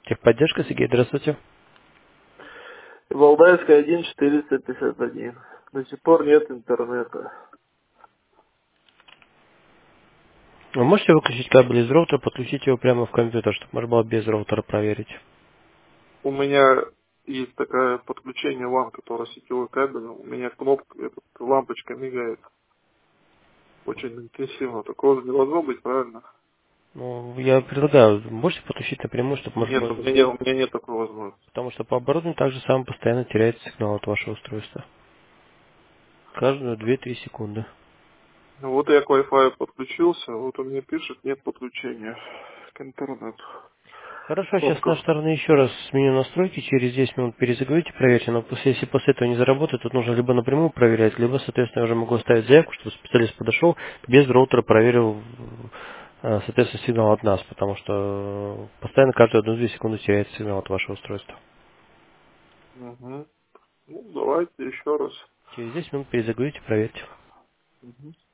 Техподдержка, Сергей, здравствуйте. Валдайская 1451. До сих пор нет интернета. Вы можете выключить кабель из роутера, подключить его прямо в компьютер, чтобы можно было без роутера проверить? У меня есть такое подключение LAN, которое сетевой кабель. У меня кнопка, лампочка мигает очень интенсивно. Такого же не должно быть, правильно? Ну, я предлагаю, можете подключить напрямую, чтобы можно Нет, было... у меня нет такой возможности. Потому что по оборудованию также самое постоянно теряется сигнал от вашего устройства. Каждую 2-3 секунды. Ну, вот я к Wi-Fi подключился, вот он мне пишет, нет подключения к интернету. Хорошо, сейчас с нашей Кнопка. стороны еще раз сменю настройки, через 10 минут перезаговорите, проверьте, но если после этого не заработает, тут нужно либо напрямую проверять, либо, соответственно, я уже могу оставить заявку, чтобы специалист подошел, без роутера проверил, соответственно, сигнал от нас, потому что постоянно каждую 1-2 секунды теряется сигнал от вашего устройства. Угу. Ну, давайте еще раз. Через 10 минут перезаговорите, проверьте. Мгм.